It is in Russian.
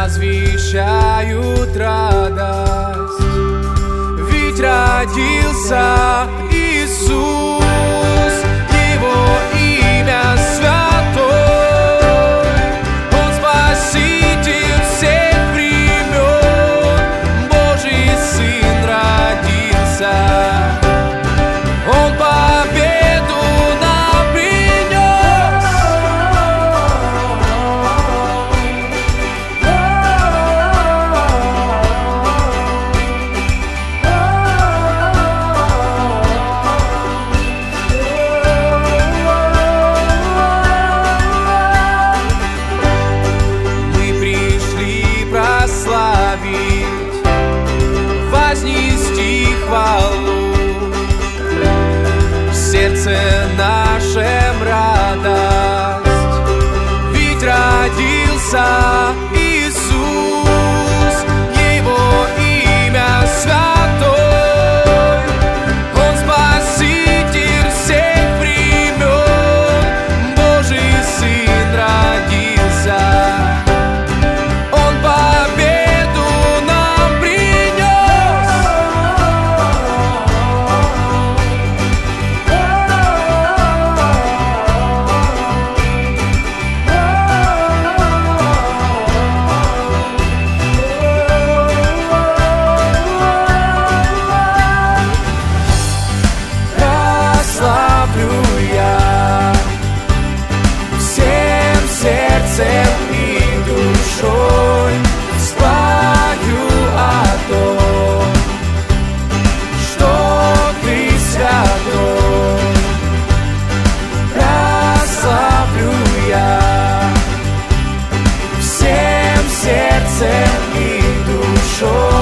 возвещают радость, ведь родился Иисус, Его имя святой, Он Спаситель всех времен, Божий Сын родился, Он победу нам принес. Мы пришли прославить, вознести хвалу, в сердце нашем радость, ведь родился Иисус, Его имя святой, Он Спаситель всех времен, Божий Сын родился, Он победу нам принес. Прославлю я всем сердцем и душой, спою о том, что Ты святой. Прославлю я всем сердцем и душой.